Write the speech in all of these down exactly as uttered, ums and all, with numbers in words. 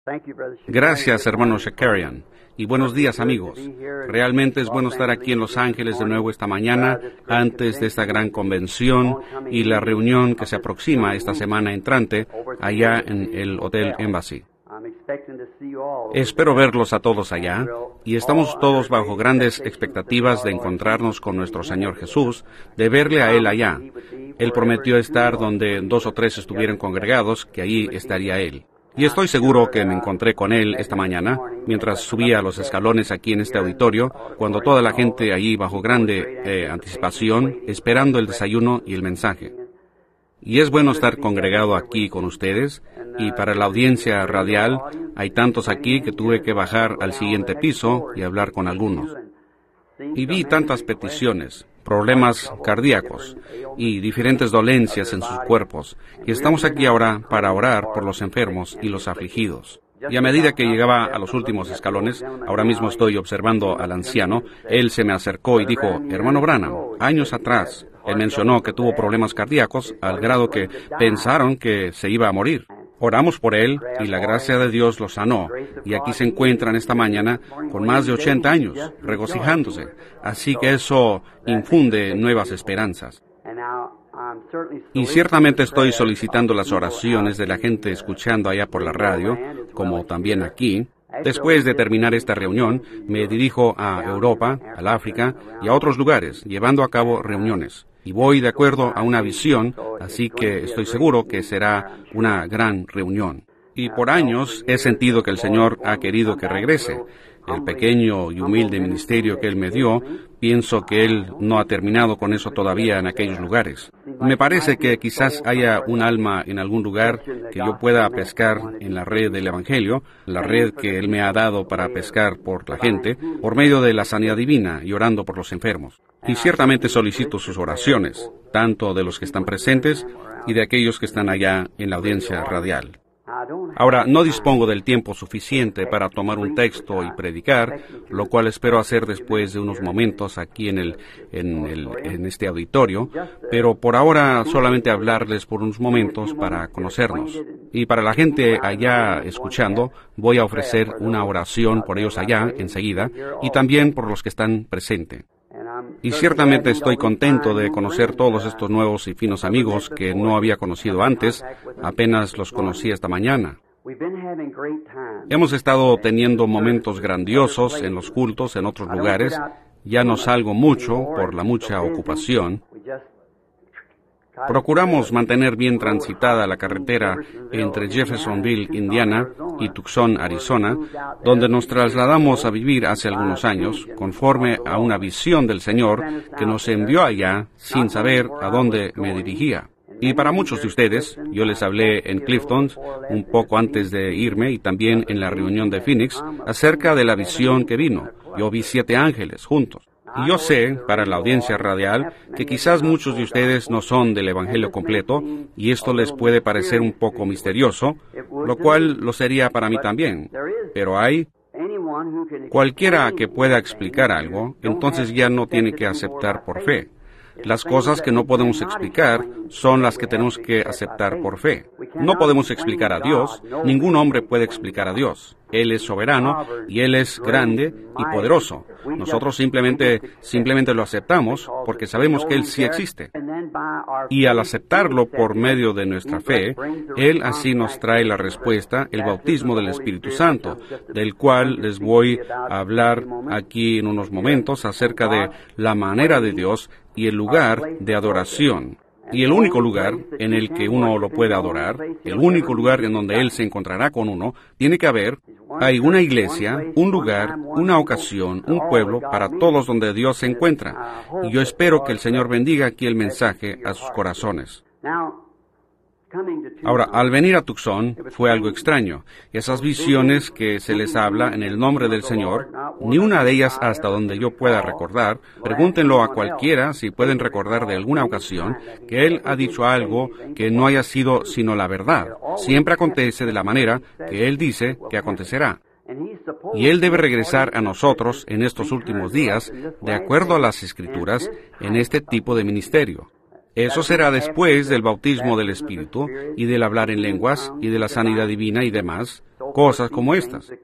Gracias, hermano Shakarian. Y buenos días, amigos. Realmente es bueno estar aquí en Los Ángeles de nuevo esta mañana, antes de esta gran convención y la reunión que se aproxima esta semana entrante, allá en el Hotel Embassy. Espero verlos a todos allá, y estamos todos bajo grandes expectativas de encontrarnos con nuestro Señor Jesús, de verle a Él allá. Él prometió estar donde dos o tres estuvieran congregados, que allí estaría Él. Y estoy seguro que me encontré con Él esta mañana, mientras subía los escalones aquí en este auditorio, cuando toda la gente allí bajo grande eh, anticipación, esperando el desayuno y el mensaje. Y es bueno estar congregado aquí con ustedes, y para la audiencia radial, hay tantos aquí que tuve que bajar al siguiente piso y hablar con algunos. Y vi tantas peticiones, problemas cardíacos y diferentes dolencias en sus cuerpos, y estamos aquí ahora para orar por los enfermos y los afligidos. Y a medida que llegaba a los últimos escalones, ahora mismo estoy observando al anciano, él se me acercó y dijo, hermano Branham, años atrás, él mencionó que tuvo problemas cardíacos al grado que pensaron que se iba a morir. Oramos por él y la gracia de Dios lo sanó, y aquí se encuentran esta mañana con más de ochenta años, regocijándose. Así que eso infunde nuevas esperanzas. Y ciertamente estoy solicitando las oraciones de la gente escuchando allá por la radio, como también aquí. Después de terminar esta reunión, me dirijo a Europa, al África y a otros lugares, llevando a cabo reuniones. Y voy de acuerdo a una visión, así que estoy seguro que será una gran reunión. Y por años he sentido que el Señor ha querido que regrese. El pequeño y humilde ministerio que Él me dio, pienso que Él no ha terminado con eso todavía en aquellos lugares. Me parece que quizás haya un alma en algún lugar que yo pueda pescar en la red del Evangelio, la red que Él me ha dado para pescar por la gente, por medio de la sanidad divina y orando por los enfermos. Y ciertamente solicito sus oraciones, tanto de los que están presentes y de aquellos que están allá en la audiencia radial. Ahora, no dispongo del tiempo suficiente para tomar un texto y predicar, lo cual espero hacer después de unos momentos aquí en, el, en, el, en este auditorio, pero por ahora solamente hablarles por unos momentos para conocernos. Y para la gente allá escuchando, voy a ofrecer una oración por ellos allá enseguida, y también por los que están presentes. Y ciertamente estoy contento de conocer todos estos nuevos y finos amigos que no había conocido antes, apenas los conocí esta mañana. Hemos estado teniendo momentos grandiosos en los cultos en otros lugares, ya no salgo mucho por la mucha ocupación. Procuramos mantener bien transitada la carretera entre Jeffersonville, Indiana, y Tucson, Arizona, donde nos trasladamos a vivir hace algunos años, conforme a una visión del Señor que nos envió allá sin saber a dónde me dirigía. Y para muchos de ustedes, yo les hablé en Clifton un poco antes de irme y también en la reunión de Phoenix acerca de la visión que vino. Yo vi siete ángeles juntos. Y yo sé, para la audiencia radial, que quizás muchos de ustedes no son del Evangelio completo, y esto les puede parecer un poco misterioso, lo cual lo sería para mí también. Pero hay cualquiera que pueda explicar algo, entonces ya no tiene que aceptar por fe. Las cosas que no podemos explicar son las que tenemos que aceptar por fe. No podemos explicar a Dios, ningún hombre puede explicar a Dios. Él es soberano y Él es grande y poderoso. Nosotros simplemente, simplemente lo aceptamos porque sabemos que Él sí existe. Y al aceptarlo por medio de nuestra fe, Él así nos trae la respuesta, el bautismo del Espíritu Santo, del cual les voy a hablar aquí en unos momentos acerca de la manera de Dios y el lugar de adoración. Y el único lugar en el que uno lo puede adorar, el único lugar en donde Él se encontrará con uno, tiene que haber, hay una iglesia, un lugar, una ocasión, un pueblo para todos donde Dios se encuentra. Y yo espero que el Señor bendiga aquí el mensaje a sus corazones. Ahora, al venir a Tucson fue algo extraño. Esas visiones que se les habla en el nombre del Señor, ni una de ellas hasta donde yo pueda recordar, pregúntenlo a cualquiera si pueden recordar de alguna ocasión que Él ha dicho algo que no haya sido sino la verdad. Siempre acontece de la manera que Él dice que acontecerá. Y Él debe regresar a nosotros en estos últimos días, de acuerdo a las Escrituras, en este tipo de ministerio. Eso será después del bautismo del Espíritu y del hablar en lenguas y de la sanidad divina y demás. cosas como estas.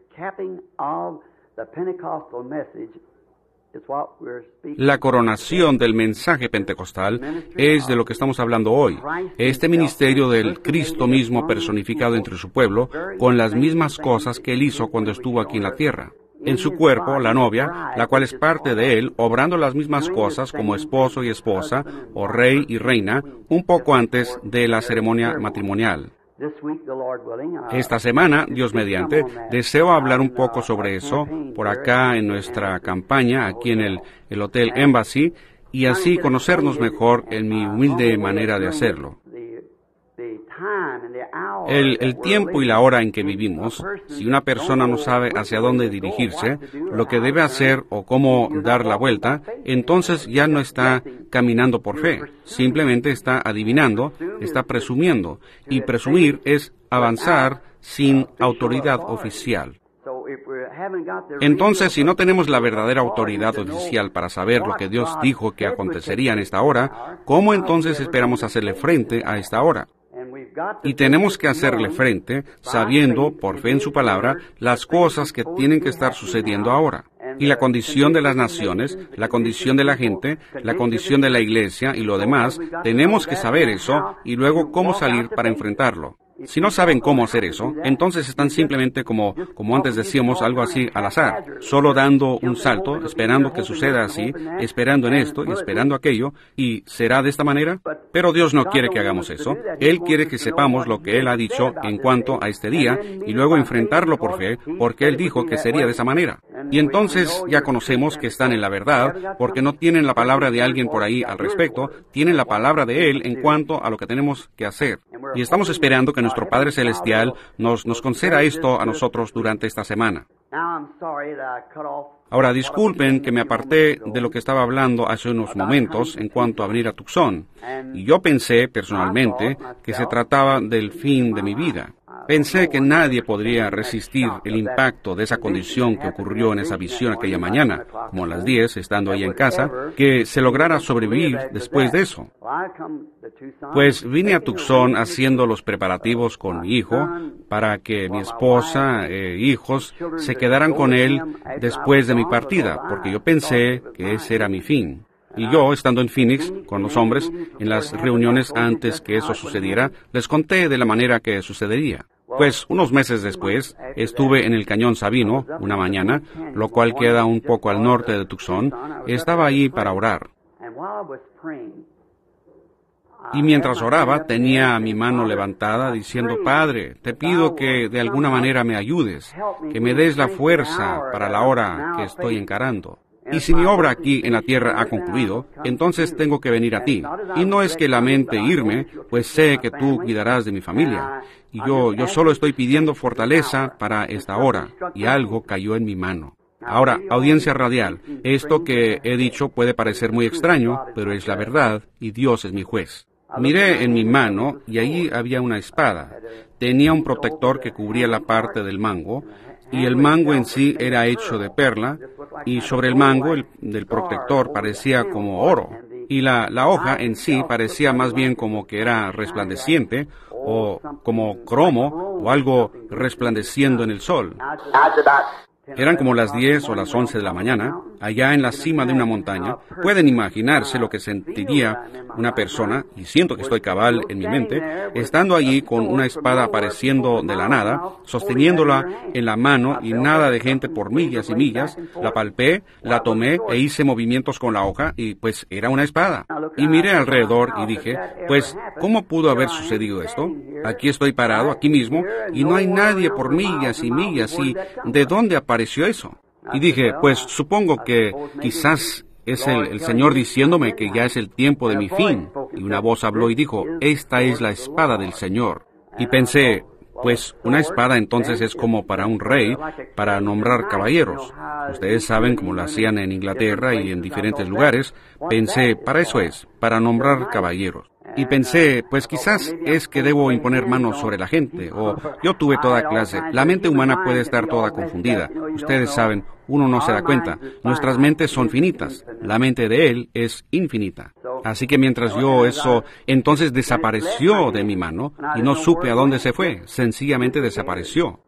La coronación del mensaje pentecostal es de lo que estamos hablando hoy. Este ministerio del Cristo mismo personificado entre su pueblo, con las mismas cosas que Él hizo cuando estuvo aquí en la tierra. En su cuerpo, la novia, la cual es parte de Él, obrando las mismas cosas como esposo y esposa, o rey y reina, un poco antes de la ceremonia matrimonial. Esta semana, Dios mediante, deseo hablar un poco sobre eso por acá en nuestra campaña, aquí en el, el Hotel Embassy, y así conocernos mejor en mi humilde manera de hacerlo. El, el tiempo y la hora en que vivimos, si una persona no sabe hacia dónde dirigirse, lo que debe hacer o cómo dar la vuelta, entonces ya no está caminando por fe, simplemente está adivinando, está presumiendo, y presumir es avanzar sin autoridad oficial. Entonces, si no tenemos la verdadera autoridad oficial para saber lo que Dios dijo que acontecería en esta hora, ¿cómo entonces esperamos hacerle frente a esta hora? Y tenemos que hacerle frente, sabiendo, por fe en su palabra, las cosas que tienen que estar sucediendo ahora. Y la condición de las naciones, la condición de la gente, la condición de la iglesia y lo demás, tenemos que saber eso y luego cómo salir para enfrentarlo. Si no saben cómo hacer eso, entonces están simplemente como, como antes decíamos, algo así al azar, solo dando un salto, esperando que suceda así, esperando en esto y esperando aquello, y ¿será de esta manera? Pero Dios no quiere que hagamos eso. Él quiere que sepamos lo que Él ha dicho en cuanto a este día, y luego enfrentarlo por fe, porque Él dijo que sería de esa manera. Y entonces ya conocemos que están en la verdad, porque no tienen la palabra de alguien por ahí al respecto, tienen la palabra de Él en cuanto a lo que tenemos que hacer. Y estamos esperando que nuestro Padre Celestial nos, nos conceda esto a nosotros durante esta semana. Ahora, disculpen que me aparté de lo que estaba hablando hace unos momentos en cuanto a venir a Tucson. Y yo pensé, personalmente, que se trataba del fin de mi vida. Pensé que nadie podría resistir el impacto de esa condición que ocurrió en esa visión aquella mañana, como a las diez, estando ahí en casa, que se lograra sobrevivir después de eso. Pues vine a Tucson haciendo los preparativos con mi hijo para que mi esposa e hijos se quedaran con él después de mi partida, porque yo pensé que ese era mi fin. Y yo, estando en Phoenix, con los hombres, en las reuniones antes que eso sucediera, les conté de la manera que sucedería. Pues, unos meses después, estuve en el Cañón Sabino, una mañana, lo cual queda un poco al norte de Tucson. Estaba allí para orar. Y mientras oraba, tenía mi mano levantada diciendo, Padre, te pido que de alguna manera me ayudes, que me des la fuerza para la hora que estoy encarando. Y si mi obra aquí en la tierra ha concluido, entonces tengo que venir a ti. Y no es que lamente irme, pues sé que tú cuidarás de mi familia. Y yo, yo solo estoy pidiendo fortaleza para esta hora, y algo cayó en mi mano. Ahora, audiencia radial, esto que he dicho puede parecer muy extraño, pero es la verdad, y Dios es mi juez. Miré en mi mano, y allí había una espada. Tenía un protector que cubría la parte del mango, y el mango en sí era hecho de perla, y sobre el mango el, del protector parecía como oro, y la, la hoja en sí parecía más bien como que era resplandeciente, o como cromo, o algo resplandeciendo en el sol. Eran como las diez o las once de la mañana, allá en la cima de una montaña. Pueden imaginarse lo que sentiría una persona, y siento que estoy cabal en mi mente, estando allí con una espada apareciendo de la nada, sosteniéndola en la mano y nada de gente por millas y millas. La palpé, la tomé e hice movimientos con la hoja y pues era una espada. Y miré alrededor y dije, pues, ¿cómo pudo haber sucedido esto? Aquí estoy parado, aquí mismo, y no hay nadie por millas y millas, y ¿de dónde apareció eso? Y dije, pues supongo que quizás es el, el Señor diciéndome que ya es el tiempo de mi fin. Y una voz habló y dijo, esta es la espada del Señor. Y pensé, pues una espada entonces es como para un rey, para nombrar caballeros. Ustedes saben cómo lo hacían en Inglaterra y en diferentes lugares. Pensé, para eso es, para nombrar caballeros. Y pensé, pues quizás es que debo imponer manos sobre la gente, o yo tuve toda clase. La mente humana puede estar toda confundida. Ustedes saben, uno no se da cuenta. Nuestras mentes son finitas. La mente de Él es infinita. Así que mientras yo eso, entonces desapareció de mi mano, y no supe a dónde se fue. Sencillamente desapareció.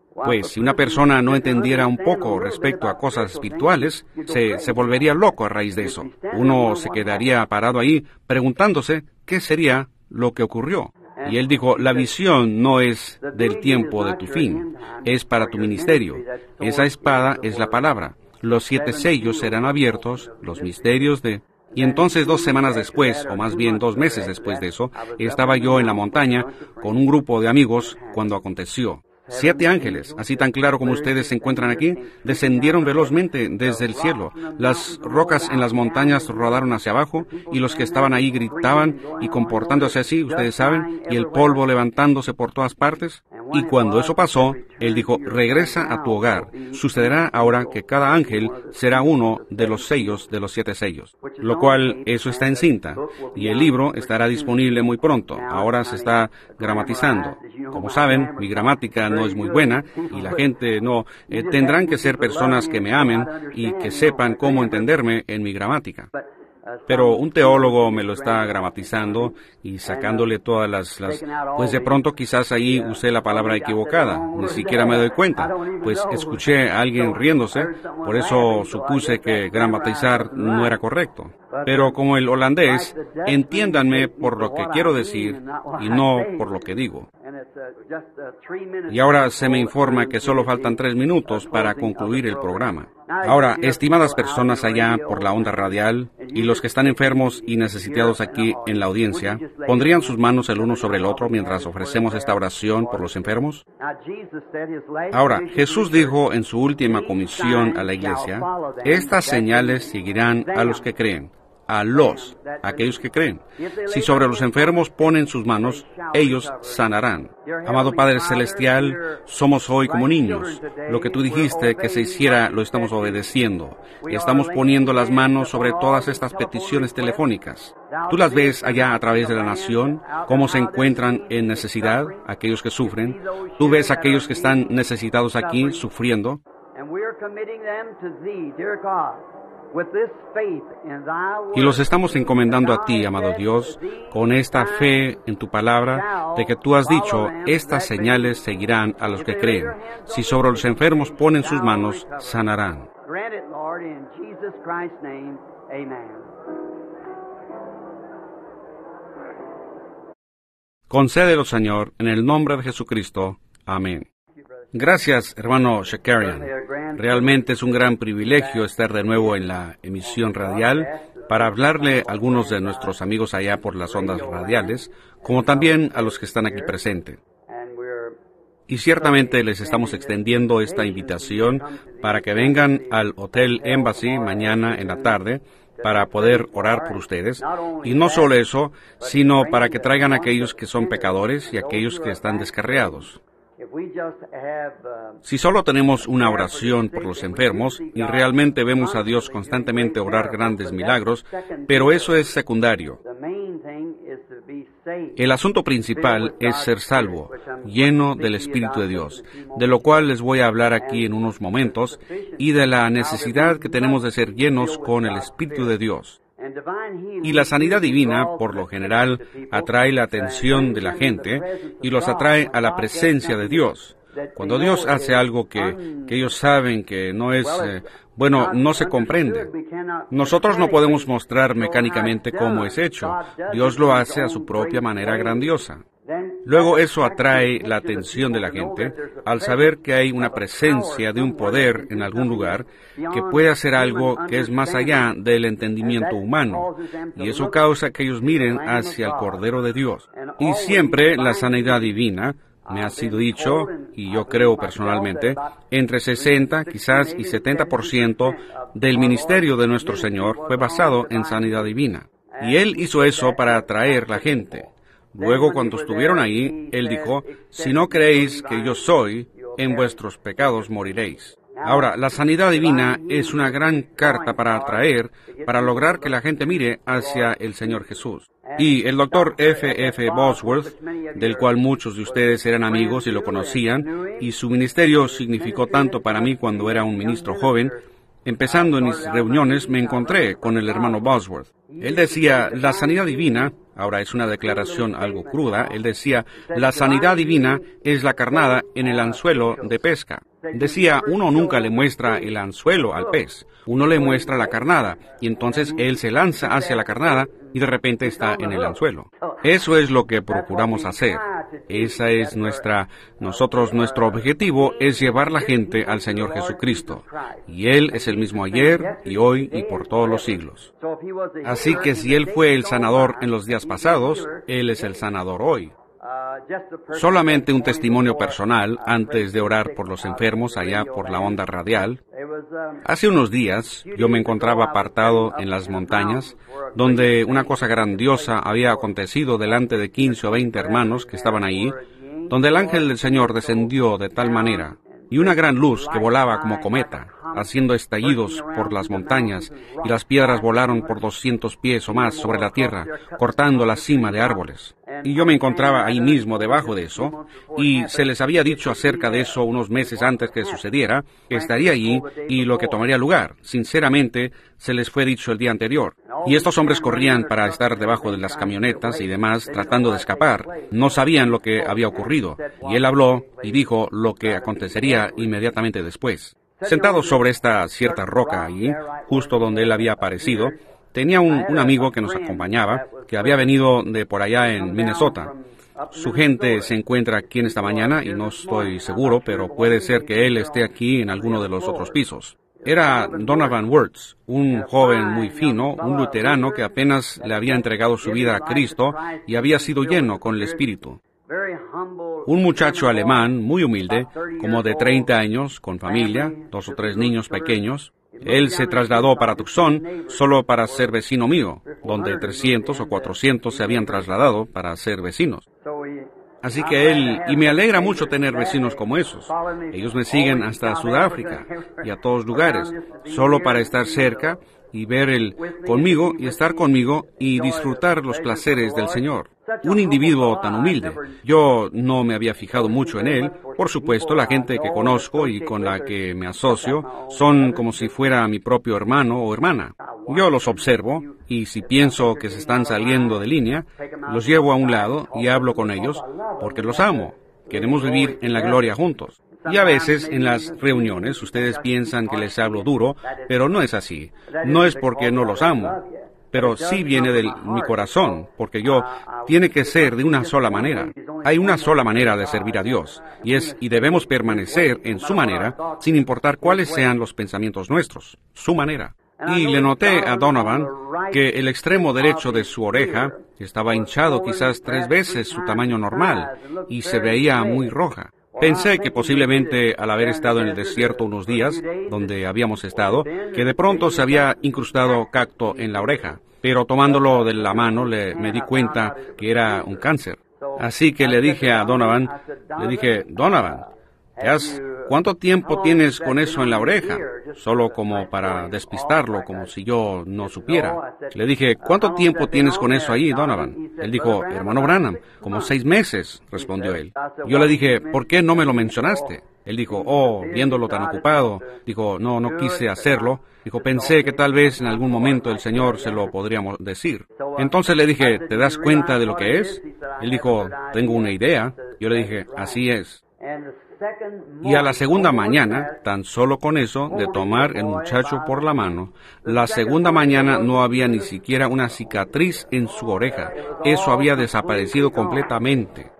Pues si una persona no entendiera un poco respecto a cosas espirituales, se, se volvería loco a raíz de eso. Uno se quedaría parado ahí preguntándose qué sería lo que ocurrió. Y él dijo, la visión no es del tiempo de tu fin, es para tu ministerio. Esa espada es la palabra. Los siete sellos serán abiertos, los misterios de... Y entonces dos semanas después, o más bien dos meses después de eso, estaba yo en la montaña con un grupo de amigos cuando aconteció. Siete ángeles, así tan claro como ustedes se encuentran aquí, descendieron velozmente desde el cielo. Las rocas en las montañas rodaron hacia abajo y los que estaban ahí gritaban y comportándose así, ustedes saben, y el polvo levantándose por todas partes. Y cuando eso pasó, él dijo, regresa a tu hogar. Sucederá ahora que cada ángel será uno de los sellos de los siete sellos. Lo cual, eso está en cinta. Y el libro estará disponible muy pronto. Ahora se está gramatizando. Como saben, mi gramática no es muy buena y la gente no... Eh, tendrán que ser personas que me amen y que sepan cómo entenderme en mi gramática. Pero un teólogo me lo está gramatizando y sacándole todas las, las... Pues de pronto quizás ahí usé la palabra equivocada, ni siquiera me doy cuenta, pues escuché a alguien riéndose, por eso supuse que gramatizar no era correcto. Pero como el holandés, entiéndanme por lo que quiero decir y no por lo que digo. Y ahora se me informa que solo faltan tres minutos para concluir el programa. Ahora, estimadas personas allá por la onda radial y los que están enfermos y necesitados aquí en la audiencia, ¿pondrían sus manos el uno sobre el otro mientras ofrecemos esta oración por los enfermos? Ahora, Jesús dijo en su última comisión a la iglesia, estas señales seguirán a los que creen. A los, aquellos que creen. Si sobre los enfermos ponen sus manos, ellos sanarán. Amado Padre Celestial, somos hoy como niños. Lo que tú dijiste que se hiciera, lo estamos obedeciendo. Y estamos poniendo las manos sobre todas estas peticiones telefónicas. Tú las ves allá a través de la nación, cómo se encuentran en necesidad, aquellos que sufren. Tú ves aquellos que están necesitados aquí, sufriendo. Y los estamos encomendando a ti, amado Dios, con esta fe en tu palabra, de que tú has dicho, estas señales seguirán a los que creen. Si sobre los enfermos ponen sus manos, sanarán. Concédelo, Señor, en el nombre de Jesucristo. Amén. Gracias, hermano Shakarian. Realmente es un gran privilegio estar de nuevo en la emisión radial para hablarle a algunos de nuestros amigos allá por las ondas radiales, como también a los que están aquí presentes. Y ciertamente les estamos extendiendo esta invitación para que vengan al Hotel Embassy mañana en la tarde para poder orar por ustedes. Y no solo eso, sino para que traigan a aquellos que son pecadores y aquellos que están descarriados. Si solo tenemos una oración por los enfermos y realmente vemos a Dios constantemente obrar grandes milagros, pero eso es secundario. El asunto principal es ser salvo, lleno del Espíritu de Dios, de lo cual les voy a hablar aquí en unos momentos, y de la necesidad que tenemos de ser llenos con el Espíritu de Dios. Y la sanidad divina, por lo general, atrae la atención de la gente y los atrae a la presencia de Dios. Cuando Dios hace algo que, que ellos saben que no es, eh, bueno, no se comprende. Nosotros no podemos mostrar mecánicamente cómo es hecho. Dios lo hace a su propia manera grandiosa. Luego eso atrae la atención de la gente al saber que hay una presencia de un poder en algún lugar que puede hacer algo que es más allá del entendimiento humano, y eso causa que ellos miren hacia el Cordero de Dios. Y siempre la sanidad divina, me ha sido dicho, y yo creo personalmente, entre sesenta quizás y setenta por ciento del ministerio de nuestro Señor fue basado en sanidad divina. Y Él hizo eso para atraer la gente. Luego, cuando estuvieron ahí, Él dijo, si no creéis que yo soy, en vuestros pecados moriréis. Ahora, la sanidad divina es una gran carta para atraer, para lograr que la gente mire hacia el Señor Jesús. Y el doctor F F Bosworth, del cual muchos de ustedes eran amigos y lo conocían, y su ministerio significó tanto para mí cuando era un ministro joven, empezando en mis reuniones me encontré con el hermano Bosworth. Él decía, la sanidad divina, ahora es una declaración algo cruda, él decía, la sanidad divina es la carnada en el anzuelo de pesca. Decía, uno nunca le muestra el anzuelo al pez, uno le muestra la carnada, y entonces él se lanza hacia la carnada y de repente está en el anzuelo. Eso es lo que procuramos hacer. Esa es nuestra, nosotros, nuestro objetivo es llevar la gente al Señor Jesucristo. Y Él es el mismo ayer, y hoy, y por todos los siglos. Así que si Él fue el sanador en los días pasados, Él es el sanador hoy. Solamente un testimonio personal antes de orar por los enfermos allá por la onda radial. Hace unos días yo me encontraba apartado en las montañas, donde una cosa grandiosa había acontecido delante de quince o veinte hermanos que estaban allí, donde el ángel del Señor descendió de tal manera, y una gran luz que volaba como cometa, haciendo estallidos por las montañas, y las piedras volaron por doscientos pies o más sobre la tierra, cortando la cima de árboles. Y yo me encontraba ahí mismo debajo de eso, y se les había dicho acerca de eso unos meses antes que sucediera, que estaría allí y lo que tomaría lugar. Sinceramente, se les fue dicho el día anterior. Y estos hombres corrían para estar debajo de las camionetas y demás, tratando de escapar. No sabían lo que había ocurrido. Y él habló y dijo lo que acontecería inmediatamente después. Sentado sobre esta cierta roca allí, justo donde él había aparecido, tenía un, un amigo que nos acompañaba, que había venido de por allá en Minnesota. Su gente se encuentra aquí en esta mañana y no estoy seguro, pero puede ser que él esté aquí en alguno de los otros pisos. Era Donovan Wirtz, un joven muy fino, un luterano que apenas le había entregado su vida a Cristo y había sido lleno con el Espíritu. Un muchacho alemán muy humilde, como de treinta años, con familia, dos o tres niños pequeños. Él se trasladó para Tucson solo para ser vecino mío, donde trescientos o cuatrocientos se habían trasladado para ser vecinos. Así que él, y me alegra mucho tener vecinos como esos. Ellos me siguen hasta Sudáfrica y a todos lugares, solo para estar cerca y ver él conmigo y estar conmigo y disfrutar los placeres del Señor. Un individuo tan humilde. Yo no me había fijado mucho en él. Por supuesto, la gente que conozco y con la que me asocio son como si fuera mi propio hermano o hermana. Yo los observo y si pienso que se están saliendo de línea, los llevo a un lado y hablo con ellos porque los amo. Queremos vivir en la gloria juntos. Y a veces en las reuniones ustedes piensan que les hablo duro, pero no es así. No es porque no los amo, pero sí viene de mi corazón, porque yo tiene que ser de una sola manera. Hay una sola manera de servir a Dios, y es y debemos permanecer en su manera, sin importar cuáles sean los pensamientos nuestros, su manera. Y le noté a Donovan que el extremo derecho de su oreja estaba hinchado quizás tres veces su tamaño normal, y se veía muy roja. Pensé que posiblemente al haber estado en el desierto unos días, donde habíamos estado, que de pronto se había incrustado cacto en la oreja, pero tomándolo de la mano le, me di cuenta que era un cáncer. Así que le dije a Donovan, le dije, Donovan, ¿te has, ¿cuánto tiempo tienes con eso en la oreja? Solo como para despistarlo, como si yo no supiera. Le dije, ¿cuánto tiempo tienes con eso ahí, Donovan? Él dijo, hermano Branham, como seis meses, respondió él. Yo le dije, ¿por qué no me lo mencionaste? Él dijo, oh, viéndolo tan ocupado, dijo, no, no quise hacerlo. Dijo, pensé que tal vez en algún momento el Señor se lo podríamos decir. Entonces le dije, ¿te das cuenta de lo que es? Él dijo, tengo una idea. Yo le dije, así es. Y a la segunda mañana, tan solo con eso, de tomar el muchacho por la mano, la segunda mañana no había ni siquiera una cicatriz en su oreja. Eso había desaparecido completamente.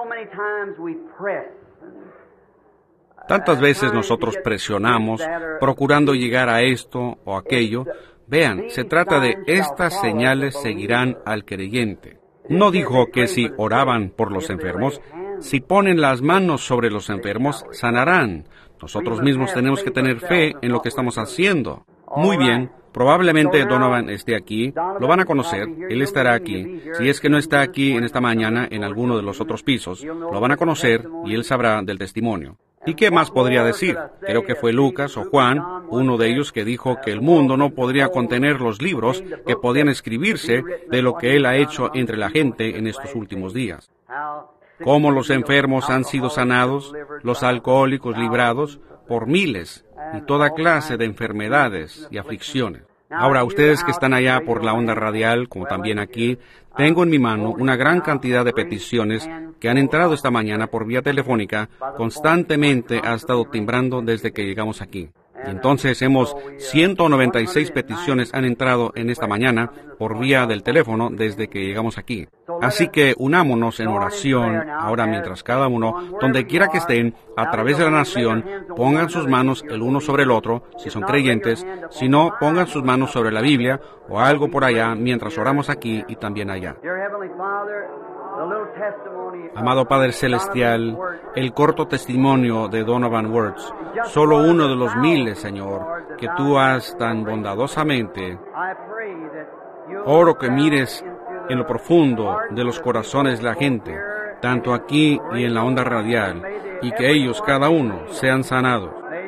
Tantas veces nosotros presionamos, procurando llegar a esto o aquello. Vean, se trata de estas señales seguirán al creyente. No dijo que si oraban por los enfermos, si ponen las manos sobre los enfermos, sanarán. Nosotros mismos tenemos que tener fe en lo que estamos haciendo. Muy bien, probablemente Donovan esté aquí, lo van a conocer, él estará aquí. Si es que no está aquí en esta mañana en alguno de los otros pisos, lo van a conocer y él sabrá del testimonio. ¿Y qué más podría decir? Creo que fue Lucas o Juan, uno de ellos, que dijo que el mundo no podría contener los libros que podían escribirse de lo que él ha hecho entre la gente en estos últimos días. Cómo los enfermos han sido sanados, los alcohólicos librados por miles, y toda clase de enfermedades y aflicciones. Ahora, ustedes que están allá por la onda radial, como también aquí, tengo en mi mano una gran cantidad de peticiones que han entrado esta mañana por vía telefónica. Constantemente ha estado timbrando desde que llegamos aquí. Y entonces hemos, ciento noventa y seis peticiones han entrado en esta mañana por vía del teléfono desde que llegamos aquí. Así que unámonos en oración ahora mientras cada uno, donde quiera que estén, a través de la nación, pongan sus manos el uno sobre el otro, si son creyentes, si no, pongan sus manos sobre la Biblia o algo por allá mientras oramos aquí y también allá. Amado Padre Celestial, el corto testimonio de Donovan Words, solo uno de los miles, Señor, que tú has tan bondadosamente. Oro que mires en lo profundo de los corazones de la gente, tanto aquí y en la onda radial, y que ellos, cada uno, sean sanados.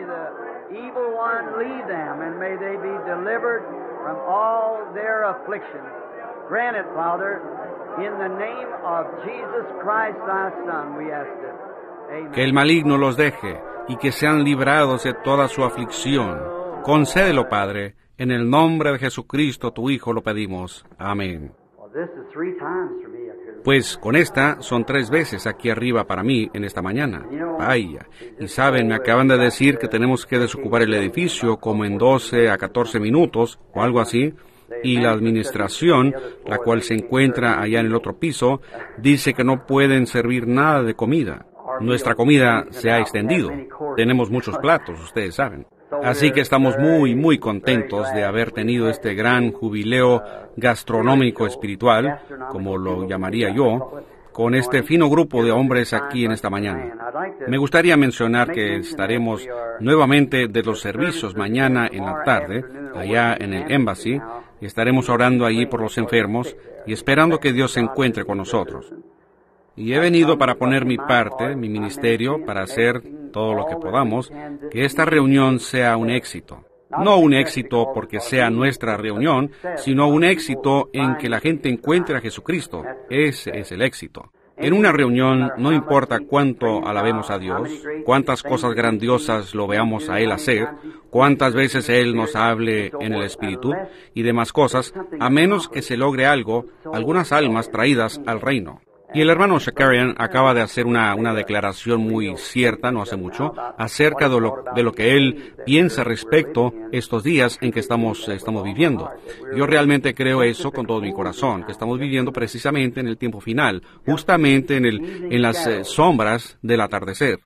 Grant it, Father, in the name of Jesus Christ, thy Son, we ask it. Amen. Que el maligno los deje y que sean librados de toda su aflicción. Concédelo, Padre, en el nombre de Jesucristo, tu Hijo, lo pedimos. Amén. Well, this is three times for me up here. Pues con esta son tres veces aquí arriba para mí en esta mañana. Vaya. Y saben, me acaban de decir que tenemos que desocupar el edificio como en doce a catorce minutos o algo así. Y la administración, la cual se encuentra allá en el otro piso, dice que no pueden servir nada de comida. Nuestra comida se ha extendido. Tenemos muchos platos, ustedes saben. Así que estamos muy, muy contentos de haber tenido este gran jubileo gastronómico espiritual, como lo llamaría yo, con este fino grupo de hombres aquí en esta mañana. Me gustaría mencionar que estaremos nuevamente de los servicios mañana en la tarde, allá en el Embassy, y estaremos orando allí por los enfermos y esperando que Dios se encuentre con nosotros. Y he venido para poner mi parte, mi ministerio, para hacer todo lo que podamos, que esta reunión sea un éxito. No un éxito porque sea nuestra reunión, sino un éxito en que la gente encuentre a Jesucristo. Ese es el éxito. En una reunión no importa cuánto alabemos a Dios, cuántas cosas grandiosas lo veamos a Él hacer, cuántas veces Él nos hable en el Espíritu y demás cosas, a menos que se logre algo, algunas almas traídas al reino. Y el hermano Shakarian acaba de hacer una, una declaración muy cierta, no hace mucho, acerca de lo, de lo que él piensa respecto estos días en que estamos, estamos viviendo. Yo realmente creo eso con todo mi corazón, que estamos viviendo precisamente en el tiempo final, justamente en, el, en las eh, sombras del atardecer.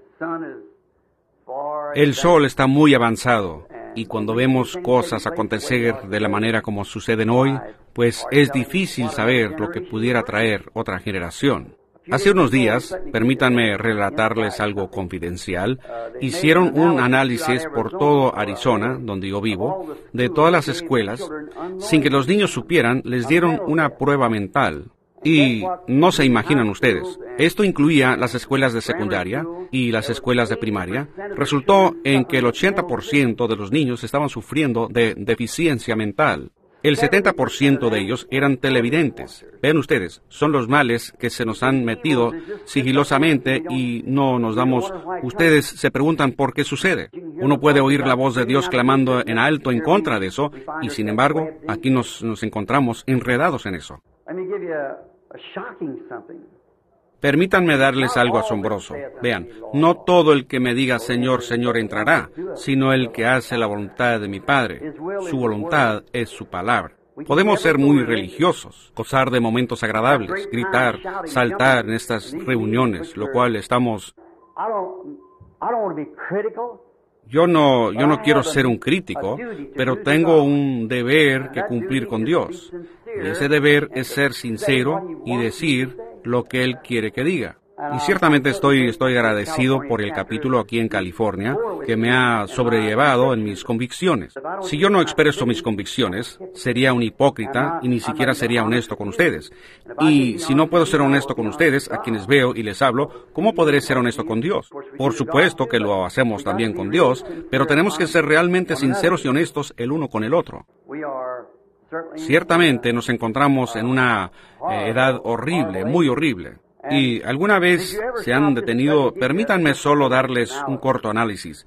El sol está muy avanzado. Y cuando vemos cosas acontecer de la manera como suceden hoy, pues es difícil saber lo que pudiera traer otra generación. Hace unos días, permítanme relatarles algo confidencial, hicieron un análisis por todo Arizona, donde yo vivo, de todas las escuelas. Sin que los niños supieran, les dieron una prueba mental. Y no se imaginan ustedes, esto incluía las escuelas de secundaria y las escuelas de primaria. Resultó en que el ochenta por ciento de los niños estaban sufriendo de deficiencia mental. El setenta por ciento de ellos eran televidentes. Vean ustedes, son los males que se nos han metido sigilosamente y no nos damos... Ustedes se preguntan por qué sucede. Uno puede oír la voz de Dios clamando en alto en contra de eso, y sin embargo, aquí nos, nos encontramos enredados en eso. Permítanme darles algo asombroso. Vean, no todo el que me diga Señor, Señor entrará, sino el que hace la voluntad de mi Padre. Su voluntad es su palabra. Podemos ser muy religiosos, gozar de momentos agradables, gritar, saltar en estas reuniones, lo cual estamos... Yo no, yo no quiero ser un crítico, pero tengo un deber que cumplir con Dios. Y ese deber es ser sincero y decir lo que Él quiere que diga. Y ciertamente estoy, estoy agradecido por el capítulo aquí en California, que me ha sobrellevado en mis convicciones. Si yo no expreso mis convicciones, sería un hipócrita y ni siquiera sería honesto con ustedes. Y si no puedo ser honesto con ustedes, a quienes veo y les hablo, ¿cómo podré ser honesto con Dios? Por supuesto que lo hacemos también con Dios, pero tenemos que ser realmente sinceros y honestos el uno con el otro. Ciertamente nos encontramos en una eh, edad horrible, muy horrible. Y alguna vez se han detenido, permítanme solo darles un corto análisis.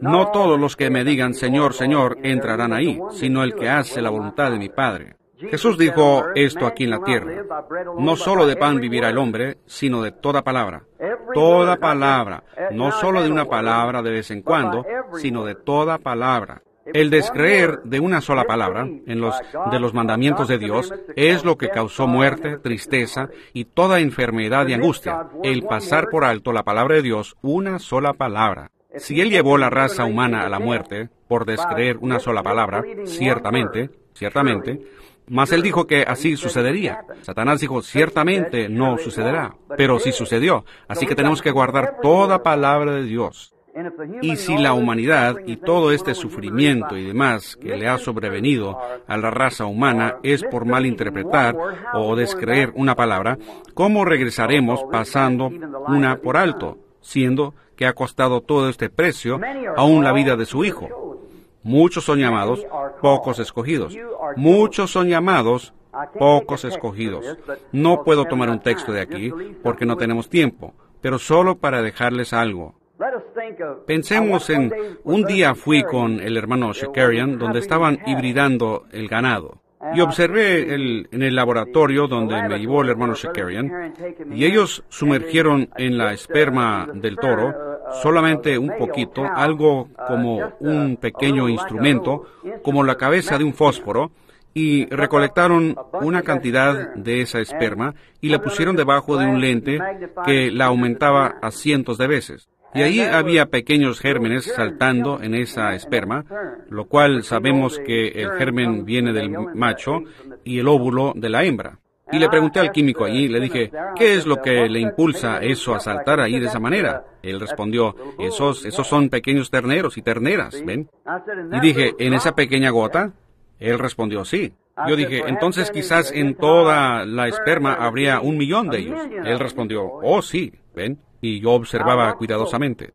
No todos los que me digan Señor, Señor entrarán ahí, sino el que hace la voluntad de mi Padre. Jesús dijo esto aquí en la tierra: no solo de pan vivirá el hombre, sino de toda palabra. Toda palabra, no solo de una palabra de vez en cuando, sino de toda palabra. El descreer de una sola palabra en los de los mandamientos de Dios es lo que causó muerte, tristeza y toda enfermedad y angustia. El pasar por alto la palabra de Dios, una sola palabra. Si Él llevó la raza humana a la muerte por descreer una sola palabra, ciertamente, ciertamente, mas Él dijo que así sucedería. Satanás dijo, ciertamente no sucederá, pero sí sucedió. Así que tenemos que guardar toda palabra de Dios. Y si la humanidad y todo este sufrimiento y demás que le ha sobrevenido a la raza humana es por malinterpretar o descreer una palabra, ¿cómo regresaremos pasando una por alto, siendo que ha costado todo este precio aún la vida de su Hijo? Muchos son llamados, pocos escogidos. Muchos son llamados, pocos escogidos. No puedo tomar un texto de aquí porque no tenemos tiempo, pero solo para dejarles algo. Pensemos en, un día fui con el hermano Shakarian, donde estaban hibridando el ganado. Y observé el, en el laboratorio donde me llevó el hermano Shakarian, y ellos sumergieron en la esperma del toro solamente un poquito, algo como un pequeño instrumento, como la cabeza de un fósforo, y recolectaron una cantidad de esa esperma y la pusieron debajo de un lente que la aumentaba a cientos de veces. Y ahí había pequeños gérmenes saltando en esa esperma, lo cual sabemos que el germen viene del macho y el óvulo de la hembra. Y le pregunté al químico allí, le dije, ¿qué es lo que le impulsa eso a saltar ahí de esa manera? Él respondió, esos, esos son pequeños terneros y terneras, ¿ven? Y dije, ¿en esa pequeña gota? Él respondió, sí. Yo dije, entonces quizás en toda la esperma habría un millón de ellos. Él respondió, oh sí, ¿ven? Y yo observaba cuidadosamente.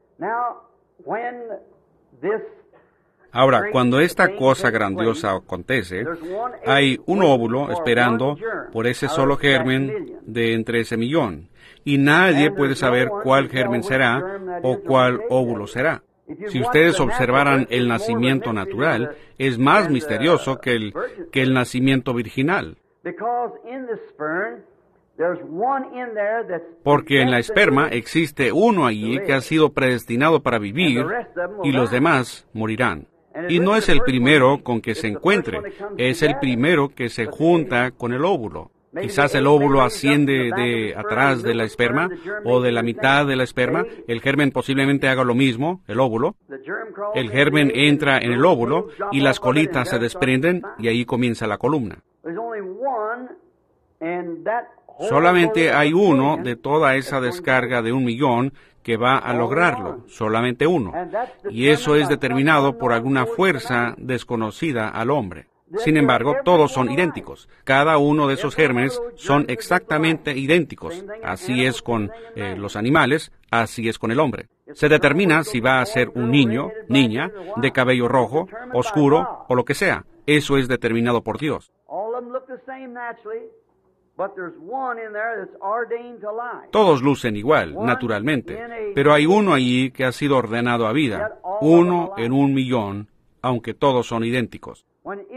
Ahora, cuando esta cosa grandiosa acontece, hay un óvulo esperando por ese solo germen de entre ese millón, y nadie puede saber cuál germen será o cuál óvulo será. Si ustedes observaran el nacimiento natural, es más misterioso que el, que el nacimiento virginal. Porque en la esperma existe uno allí que ha sido predestinado para vivir y los demás morirán. Y no es el primero con que se encuentre, es el primero que se junta con el óvulo. Quizás el óvulo asciende de atrás de la esperma o de la mitad de la esperma. El germen posiblemente haga lo mismo, el óvulo. El germen entra en el óvulo y las colitas se desprenden y ahí comienza la columna. Solamente hay uno de toda esa descarga de un millón que va a lograrlo, solamente uno. Y eso es determinado por alguna fuerza desconocida al hombre. Sin embargo, todos son idénticos. Cada uno de esos gérmenes son exactamente idénticos. Así es con eh, los animales, así es con el hombre. Se determina si va a ser un niño, niña, de cabello rojo, oscuro o lo que sea. Eso es determinado por Dios. Todos lucen igual, naturalmente, pero hay uno allí que ha sido ordenado a vida, uno en un millón, aunque todos son idénticos.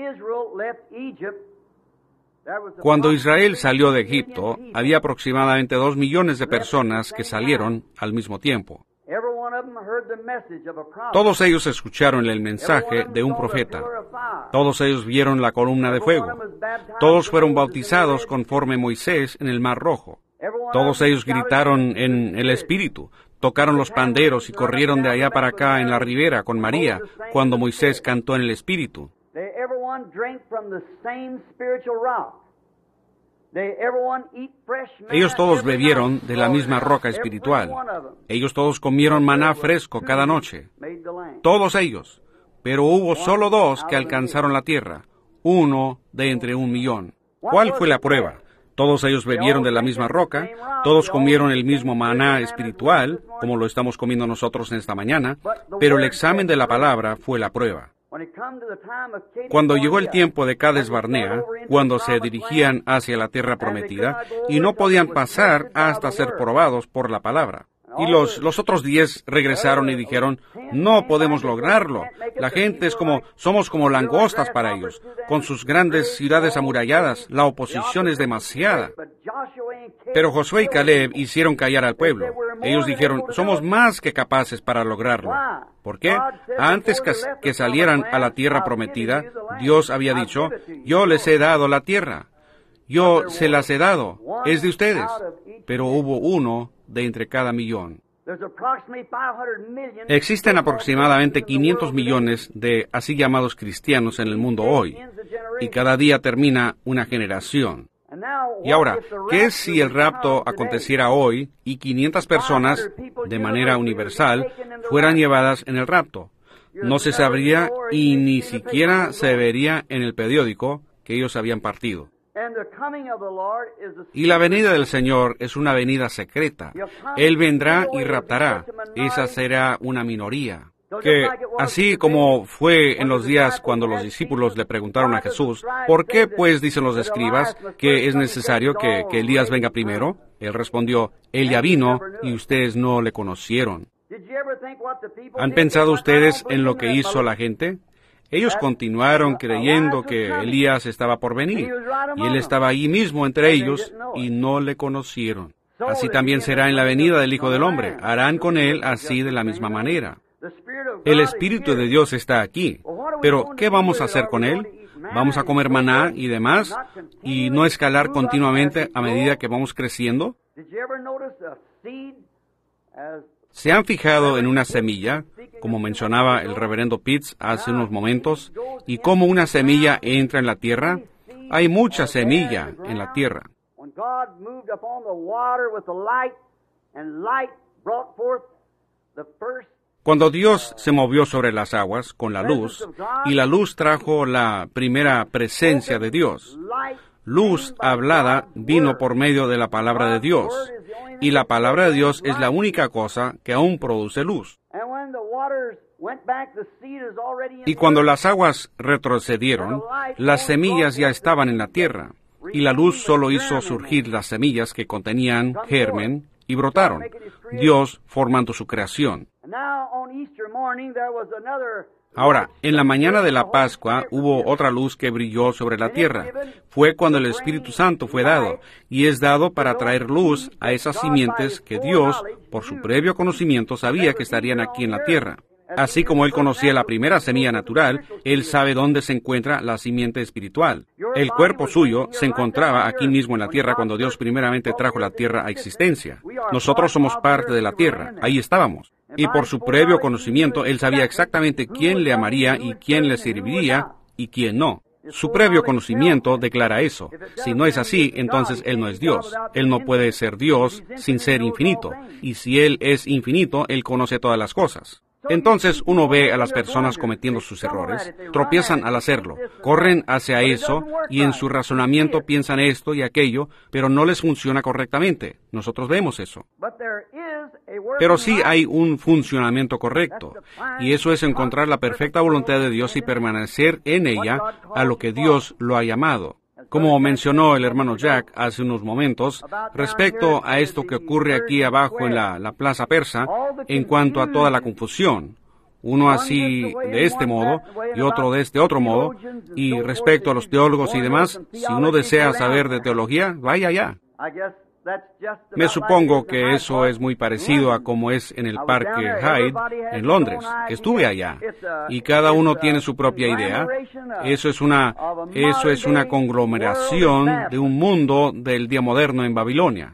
Cuando Israel salió de Egipto, había aproximadamente dos millones de personas que salieron al mismo tiempo. Todos ellos escucharon el mensaje de un profeta. Todos ellos vieron la columna de fuego. Todos fueron bautizados conforme Moisés en el Mar Rojo. Todos ellos gritaron en el Espíritu, tocaron los panderos y corrieron de allá para acá en la ribera con María cuando Moisés cantó en el Espíritu. Ellos todos bebieron de la misma roca espiritual. Ellos todos comieron maná fresco cada noche. Todos ellos. Pero hubo solo dos que alcanzaron la tierra. Uno de entre un millón. ¿Cuál fue la prueba? Todos ellos bebieron de la misma roca. Todos comieron el mismo maná espiritual, como lo estamos comiendo nosotros en esta mañana. Pero el examen de la palabra fue la prueba. Cuando llegó el tiempo de Cades Barnea, cuando se dirigían hacia la tierra prometida, y no podían pasar hasta ser probados por la palabra. Y los, los otros diez regresaron y dijeron, no podemos lograrlo. La gente es como, somos como langostas para ellos. Con sus grandes ciudades amuralladas, la oposición es demasiada. Pero Josué y Caleb hicieron callar al pueblo. Ellos dijeron, somos más que capaces para lograrlo. ¿Por qué? Antes que, que salieran a la tierra prometida, Dios había dicho, yo les he dado la tierra. Yo se las he dado, es de ustedes. Pero hubo uno de entre cada millón. Existen aproximadamente quinientos millones de así llamados cristianos en el mundo hoy, y cada día termina una generación. Y ahora, ¿qué si el rapto aconteciera hoy y quinientas personas, de manera universal, fueran llevadas en el rapto? No se sabría y ni siquiera se vería en el periódico que ellos habían partido. Y la venida del Señor es una venida secreta. Él vendrá y raptará. Esa será una minoría. Que, así como fue en los días cuando los discípulos le preguntaron a Jesús, ¿por qué pues dicen los escribas que es necesario que, que Elías venga primero? Él respondió, Él ya vino y ustedes no le conocieron. ¿Han pensado ustedes en lo que hizo la gente? Ellos continuaron creyendo que Elías estaba por venir, y él estaba allí mismo entre ellos, y no le conocieron. Así también será en la venida del Hijo del Hombre. Harán con él así de la misma manera. El Espíritu de Dios está aquí, pero ¿qué vamos a hacer con él? ¿Vamos a comer maná y demás, y no escalar continuamente a medida que vamos creciendo? ¿Se han fijado en una semilla, como mencionaba el reverendo Pitts hace unos momentos, y cómo una semilla entra en la tierra? Hay mucha semilla en la tierra. Cuando Dios se movió sobre las aguas con la luz, y la luz trajo la primera presencia de Dios, luz hablada vino por medio de la palabra de Dios, y la palabra de Dios es la única cosa que aún produce luz. Y cuando las aguas retrocedieron, las semillas ya estaban en la tierra, y la luz solo hizo surgir las semillas que contenían germen y brotaron, Dios formando su creación. Ahora, en la mañana de la Pascua hubo otra luz que brilló sobre la tierra. Fue cuando el Espíritu Santo fue dado, y es dado para traer luz a esas simientes que Dios, por su previo conocimiento, sabía que estarían aquí en la tierra. Así como Él conocía la primera semilla natural, Él sabe dónde se encuentra la simiente espiritual. El cuerpo suyo se encontraba aquí mismo en la tierra cuando Dios primeramente trajo la tierra a existencia. Nosotros somos parte de la tierra, ahí estábamos. Y por su previo conocimiento, Él sabía exactamente quién le amaría y quién le serviría y quién no. Su previo conocimiento declara eso. Si no es así, entonces Él no es Dios. Él no puede ser Dios sin ser infinito. Y si Él es infinito, Él conoce todas las cosas. Entonces uno ve a las personas cometiendo sus errores, tropiezan al hacerlo, corren hacia eso y en su razonamiento piensan esto y aquello, pero no les funciona correctamente. Nosotros vemos eso. Pero sí hay un funcionamiento correcto, y eso es encontrar la perfecta voluntad de Dios y permanecer en ella a lo que Dios lo ha llamado. Como mencionó el hermano Jack hace unos momentos, respecto a esto que ocurre aquí abajo en la, la plaza persa, en cuanto a toda la confusión, uno así de este modo y otro de este otro modo, y respecto a los teólogos y demás, si uno desea saber de teología, vaya allá. Me supongo que eso es muy parecido a como es en el Parque Hyde, en Londres. Estuve allá, y cada uno tiene su propia idea. Eso es una, eso es una conglomeración de un mundo del día moderno en Babilonia.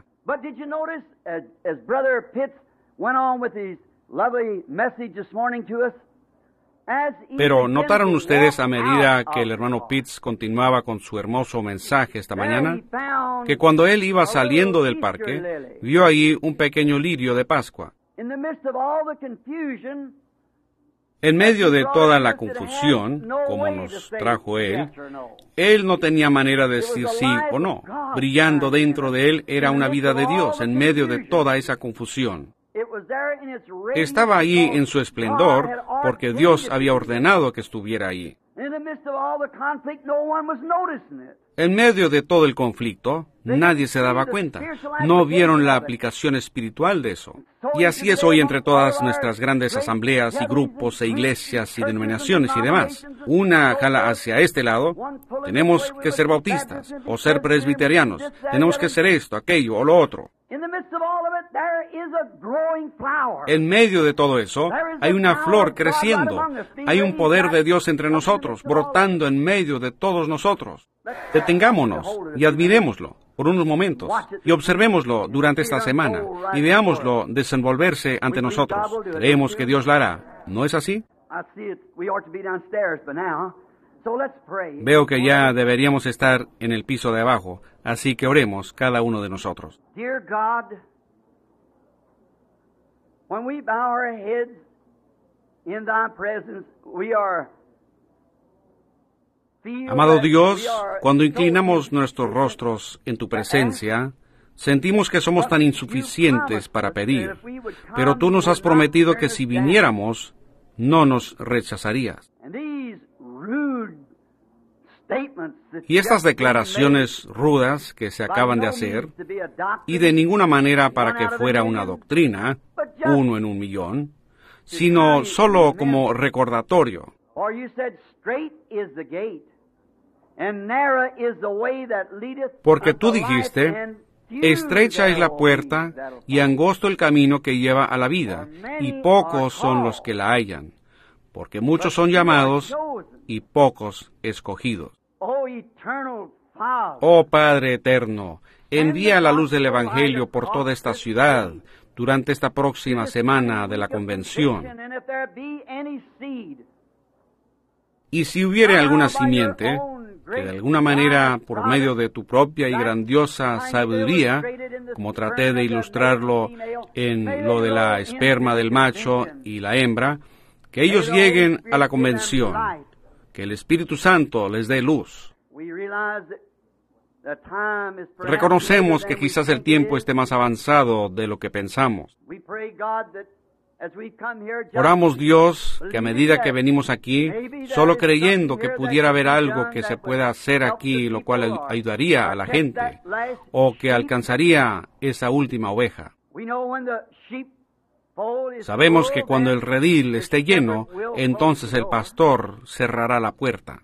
Pero ¿notaron ustedes a medida que el hermano Pitts continuaba con su hermoso mensaje esta mañana, que cuando él iba saliendo del parque, vio allí un pequeño lirio de Pascua? En medio de toda la confusión, como nos trajo él, él no tenía manera de decir sí o no. Brillando dentro de él era una vida de Dios en medio de toda esa confusión. Estaba ahí en su esplendor porque Dios había ordenado que estuviera ahí. In the midst of all the conflict, no one was noticing it. En medio de todo el conflicto, nadie se daba cuenta. No vieron la aplicación espiritual de eso. Y así es hoy entre todas nuestras grandes asambleas y grupos e iglesias y denominaciones y demás. Una jala hacia este lado, tenemos que ser bautistas o ser presbiterianos. Tenemos que ser esto, aquello o lo otro. En medio de todo eso, hay una flor creciendo. Hay un poder de Dios entre nosotros, brotando en medio de todos nosotros. Detengámonos y admirémoslo por unos momentos y observémoslo durante esta semana y veámoslo desenvolverse ante nosotros. Creemos que Dios lo hará. ¿No es así? Veo que ya deberíamos estar en el piso de abajo, así que oremos cada uno de nosotros. Dear God, when we bow our heads in thy presence, we are Amado Dios, cuando inclinamos nuestros rostros en tu presencia, sentimos que somos tan insuficientes para pedir, pero tú nos has prometido que si viniéramos, no nos rechazarías. Y estas declaraciones rudas que se acaban de hacer, y de ninguna manera para que fuera una doctrina, uno en un millón, sino solo como recordatorio. Porque tú dijiste, estrecha es la puerta y angosto el camino que lleva a la vida, y pocos son los que la hallan, porque muchos son llamados y pocos escogidos. Oh Padre eterno, envía la luz del Evangelio por toda esta ciudad durante esta próxima semana de la convención. Y si hubiere alguna simiente, que de alguna manera, por medio de tu propia y grandiosa sabiduría, como traté de ilustrarlo en lo de la esperma del macho y la hembra, que ellos lleguen a la convención, que el Espíritu Santo les dé luz. Reconocemos que quizás el tiempo esté más avanzado de lo que pensamos. Oramos, Dios, que a medida que venimos aquí, solo creyendo que pudiera haber algo que se pueda hacer aquí, lo cual ayudaría a la gente, o que alcanzaría esa última oveja. Sabemos que cuando el redil esté lleno, entonces el pastor cerrará la puerta.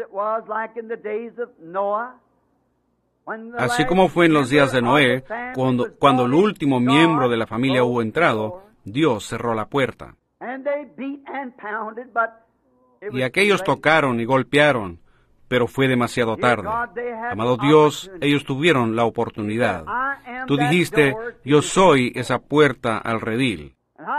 Así como fue en los días de Noé, cuando, cuando el último miembro de la familia hubo entrado, Dios cerró la puerta. Y aquellos tocaron y golpearon, pero fue demasiado tarde. Amado Dios, ellos tuvieron la oportunidad. Tú dijiste, yo soy esa puerta al redil.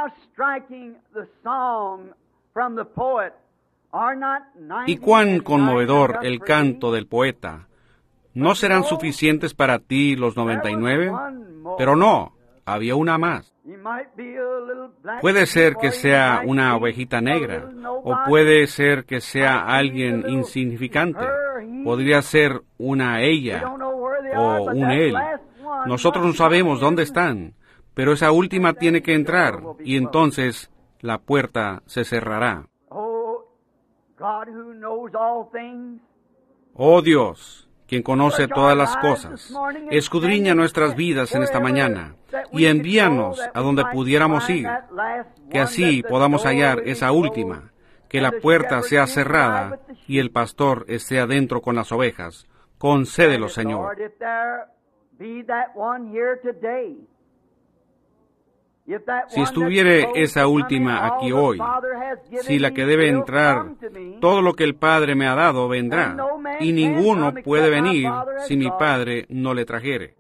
Y cuán conmovedor el canto del poeta. ¿No serán suficientes para ti los noventa y nueve? Pero no, había una más. Puede ser que sea una ovejita negra, o puede ser que sea alguien insignificante. Podría ser una ella, o un él. Nosotros no sabemos dónde están, pero esa última tiene que entrar, y entonces la puerta se cerrará. Oh Dios, quien conoce todas las cosas, escudriña nuestras vidas en esta mañana y envíanos a donde pudiéramos ir, que así podamos hallar esa última, que la puerta sea cerrada y el pastor esté adentro con las ovejas. Concédelo, Señor. Si estuviere esa última aquí hoy, si la que debe entrar, todo lo que el Padre me ha dado vendrá, y ninguno puede venir si mi Padre no le trajere.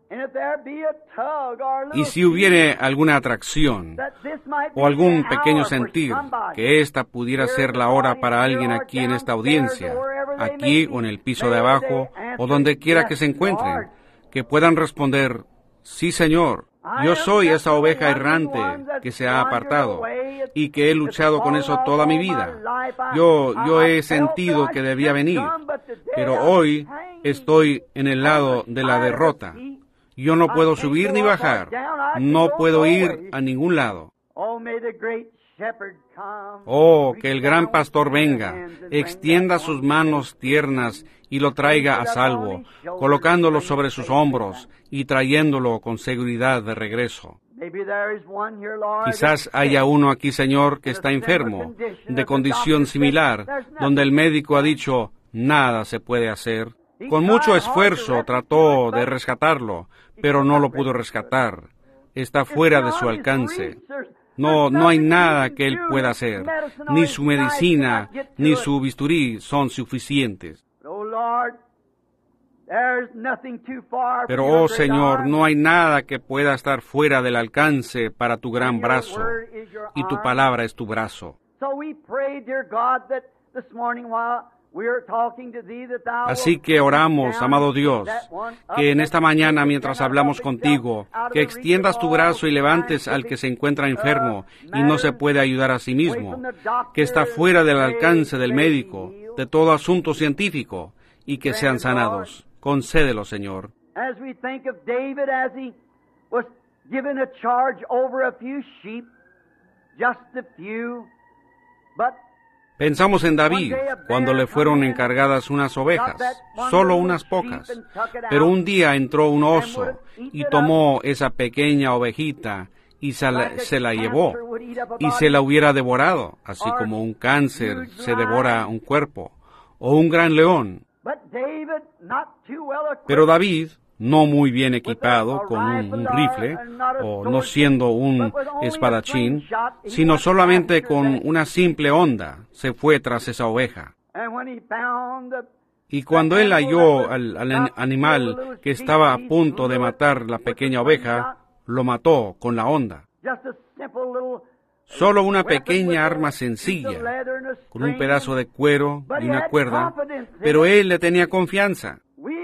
Y si hubiere alguna atracción, o algún pequeño sentir, que esta pudiera ser la hora para alguien aquí en esta audiencia, aquí o en el piso de abajo, o donde quiera que se encuentren, que puedan responder, sí, Señor. Yo soy esa oveja errante que se ha apartado y que he luchado con eso toda mi vida. Yo, yo he sentido que debía venir, pero hoy estoy en el lado de la derrota. Yo no puedo subir ni bajar, no puedo ir a ningún lado. Oh, que el gran pastor venga, extienda sus manos tiernas y lo traiga a salvo, colocándolo sobre sus hombros y trayéndolo con seguridad de regreso. Quizás haya uno aquí, Señor, que está enfermo, de condición similar, donde el médico ha dicho, nada se puede hacer. Con mucho esfuerzo trató de rescatarlo, pero no lo pudo rescatar. Está fuera de su alcance. No, no hay nada que él pueda hacer. Ni su medicina, ni su bisturí son suficientes. Pero, oh Señor, no hay nada que pueda estar fuera del alcance para tu gran brazo, y tu palabra es tu brazo. Así que oramos, amado Dios, que en esta mañana, mientras hablamos contigo, que extiendas tu brazo y levantes al que se encuentra enfermo y no se puede ayudar a sí mismo, que está fuera del alcance del médico, de todo asunto científico, y que sean sanados. Concédelo, Señor. Pensamos en David, cuando le fueron encargadas unas ovejas, solo unas pocas. Pero un día entró un oso y tomó esa pequeña ovejita y se la, se la llevó, y se la hubiera devorado, así como un cáncer se devora un cuerpo, o un gran león. Pero David, no muy bien equipado con un, un rifle, o no siendo un espadachín, sino solamente con una simple honda, se fue tras esa oveja. Y cuando él halló al, al animal que estaba a punto de matar la pequeña oveja, lo mató con la honda. Solo una pequeña arma sencilla, con un pedazo de cuero y una cuerda, pero él le tenía confianza.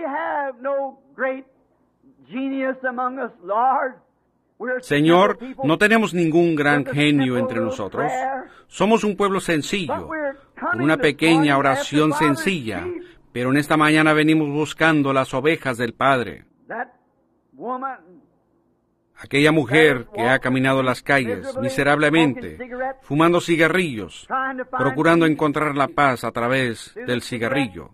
Señor, no tenemos ningún gran genio entre nosotros. Somos un pueblo sencillo, con una pequeña oración sencilla, pero en esta mañana venimos buscando las ovejas del Padre. Aquella mujer que ha caminado las calles miserablemente, fumando cigarrillos, procurando encontrar la paz a través del cigarrillo.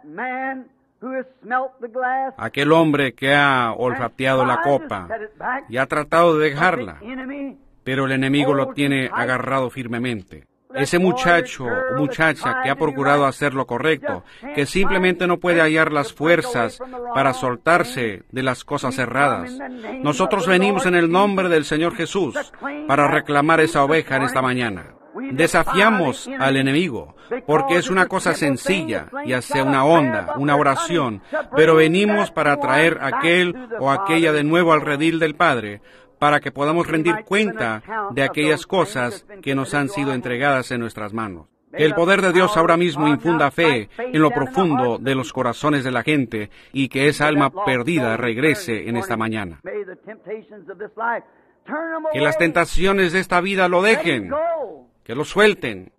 Aquel hombre que ha olfateado la copa y ha tratado de dejarla, pero el enemigo lo tiene agarrado firmemente. Ese muchacho o muchacha que ha procurado hacer lo correcto, que simplemente no puede hallar las fuerzas para soltarse de las cosas erradas. Nosotros venimos en el nombre del Señor Jesús para reclamar esa oveja en esta mañana. Desafiamos al enemigo, porque es una cosa sencilla, ya sea una onda, una oración, pero venimos para traer a aquel o aquella de nuevo al redil del Padre, para que podamos rendir cuenta de aquellas cosas que nos han sido entregadas en nuestras manos. Que el poder de Dios ahora mismo infunda fe en lo profundo de los corazones de la gente y que esa alma perdida regrese en esta mañana. Que las tentaciones de esta vida lo dejen, que lo suelten.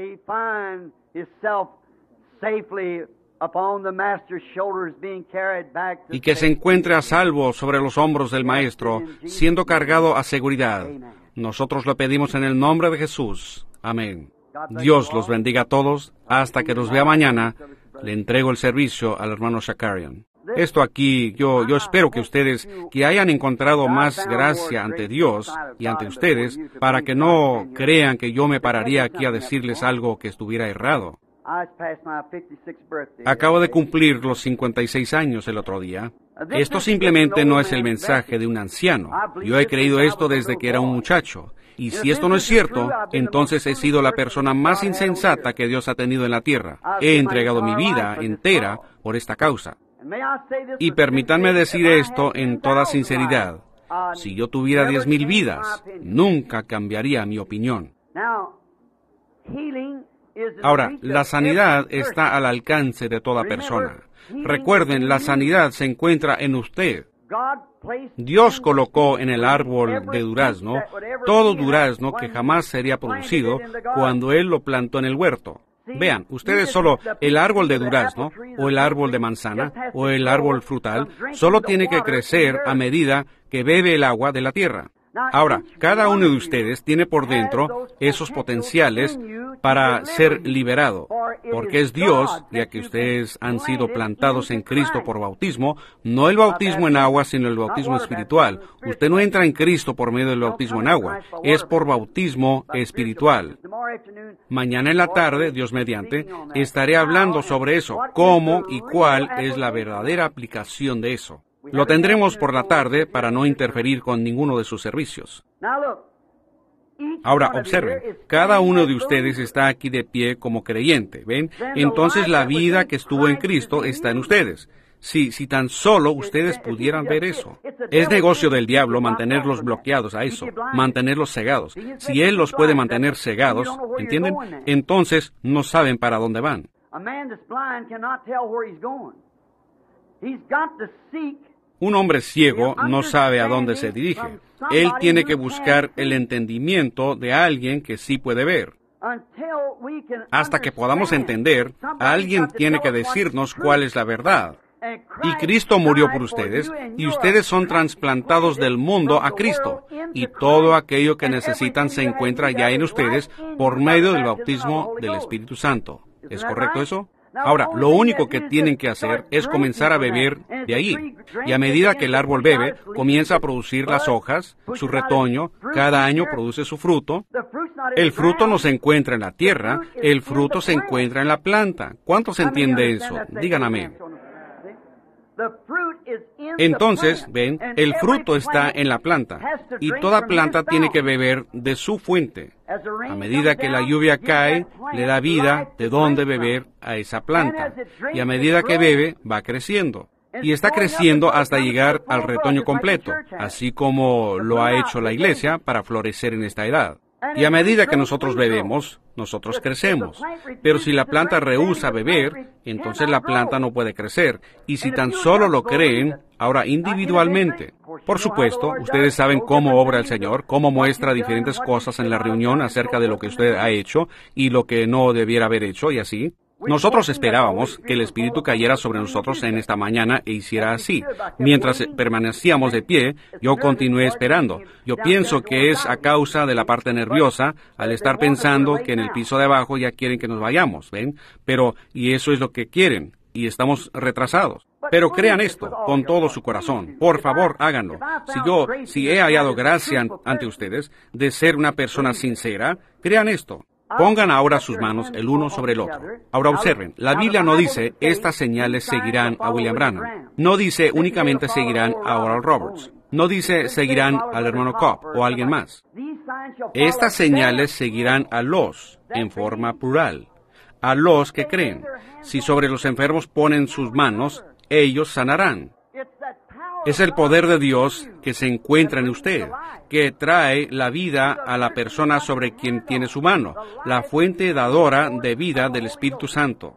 Y que se encuentre a salvo sobre los hombros del Maestro, siendo cargado a seguridad. Nosotros lo pedimos en el nombre de Jesús. Amén. Dios los bendiga a todos. Hasta que nos vea mañana, le entrego el servicio al hermano Shakarian. Esto aquí, yo, yo espero que ustedes, que hayan encontrado más gracia ante Dios y ante ustedes, para que no crean que yo me pararía aquí a decirles algo que estuviera errado. Acabo de cumplir los cincuenta y seis años el otro día. Esto simplemente no es el mensaje de un anciano. Yo he creído esto desde que era un muchacho. Y si esto no es cierto, entonces he sido la persona más insensata que Dios ha tenido en la tierra. He entregado mi vida entera por esta causa. Y permítanme decir esto en toda sinceridad. Si yo tuviera diez mil vidas, nunca cambiaría mi opinión. Ahora, la sanidad está al alcance de toda persona. Recuerden, la sanidad se encuentra en usted. Dios colocó en el árbol de durazno todo durazno que jamás sería producido cuando Él lo plantó en el huerto. Vean, ustedes solo el árbol de durazno, o el árbol de manzana, o el árbol frutal, solo tiene que crecer a medida que bebe el agua de la tierra. Ahora, cada uno de ustedes tiene por dentro esos potenciales para ser liberado, porque es Dios, ya que ustedes han sido plantados en Cristo por bautismo, no el bautismo en agua, sino el bautismo espiritual. Usted no entra en Cristo por medio del bautismo en agua, es por bautismo espiritual. Mañana en la tarde, Dios mediante, estaré hablando sobre eso, cómo y cuál es la verdadera aplicación de eso. Lo tendremos por la tarde para no interferir con ninguno de sus servicios. Ahora, observen, cada uno de ustedes está aquí de pie como creyente, ¿ven? Entonces la vida que estuvo en Cristo está en ustedes. Si, si tan solo ustedes pudieran ver eso. Es negocio del diablo mantenerlos bloqueados a eso, mantenerlos cegados. Si él los puede mantener cegados, ¿entienden? Entonces no saben para dónde van. Un hombre ciego no sabe a dónde se dirige. Él tiene que buscar el entendimiento de alguien que sí puede ver. Hasta que podamos entender, alguien tiene que decirnos cuál es la verdad. Y Cristo murió por ustedes, y ustedes son trasplantados del mundo a Cristo. Y todo aquello que necesitan se encuentra ya en ustedes por medio del bautismo del Espíritu Santo. ¿Es correcto eso? Ahora, lo único que tienen que hacer es comenzar a beber de ahí. Y a medida que el árbol bebe, comienza a producir las hojas, su retoño, cada año produce su fruto. El fruto no se encuentra en la tierra, el fruto se encuentra en la planta. ¿Cuántos entiende eso? Digan amén. Entonces, ven, el fruto está en la planta, y toda planta tiene que beber de su fuente. A medida que la lluvia cae, le da vida de dónde beber a esa planta, y a medida que bebe, va creciendo. Y está creciendo hasta llegar al retoño completo, así como lo ha hecho la iglesia para florecer en esta edad. Y a medida que nosotros bebemos, nosotros crecemos. Pero si la planta rehúsa beber, entonces la planta no puede crecer. Y si tan solo lo creen, ahora individualmente. Por supuesto, ustedes saben cómo obra el Señor, cómo muestra diferentes cosas en la reunión acerca de lo que usted ha hecho y lo que no debiera haber hecho y así. Nosotros esperábamos que el Espíritu cayera sobre nosotros en esta mañana e hiciera así. Mientras permanecíamos de pie, yo continué esperando. Yo pienso que es a causa de la parte nerviosa, al estar pensando que en el piso de abajo ya quieren que nos vayamos, ¿ven? Pero, y eso es lo que quieren, y estamos retrasados. Pero crean esto con todo su corazón. Por favor, háganlo. Si yo, si he hallado gracia ante ustedes de ser una persona sincera, crean esto. Pongan ahora sus manos el uno sobre el otro. Ahora observen, la Biblia no dice, estas señales seguirán a William Branham. No dice únicamente seguirán a Oral Roberts. No dice seguirán al hermano Cobb o a alguien más. Estas señales seguirán a los, en forma plural, a los que creen. Si sobre los enfermos ponen sus manos, ellos sanarán. Es el poder de Dios que se encuentra en usted, que trae la vida a la persona sobre quien tiene su mano, la fuente dadora de vida del Espíritu Santo.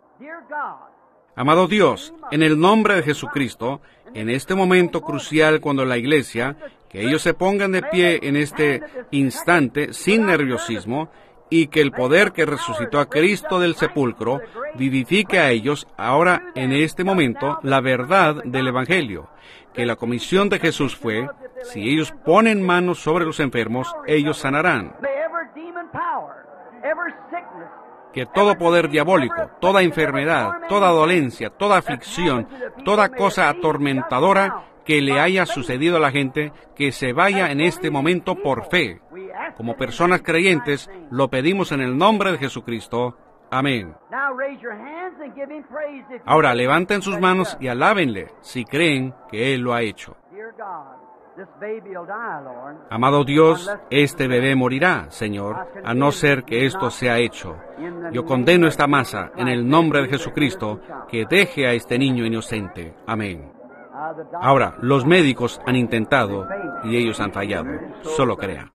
Amado Dios, en el nombre de Jesucristo, en este momento crucial cuando la iglesia, que ellos se pongan de pie en este instante sin nerviosismo, y que el poder que resucitó a Cristo del sepulcro vivifique a ellos ahora en este momento la verdad del Evangelio, que la comisión de Jesús fue, si ellos ponen manos sobre los enfermos, ellos sanarán. Que todo poder diabólico, toda enfermedad, toda dolencia, toda aflicción, toda cosa atormentadora que le haya sucedido a la gente, que se vaya en este momento por fe. Como personas creyentes, lo pedimos en el nombre de Jesucristo. Amén. Ahora levanten sus manos y alábenle si creen que Él lo ha hecho. Amado Dios, este bebé morirá, Señor, a no ser que esto sea hecho. Yo condeno esta masa en el nombre de Jesucristo, que deje a este niño inocente. Amén. Ahora, los médicos han intentado y ellos han fallado. Solo crea.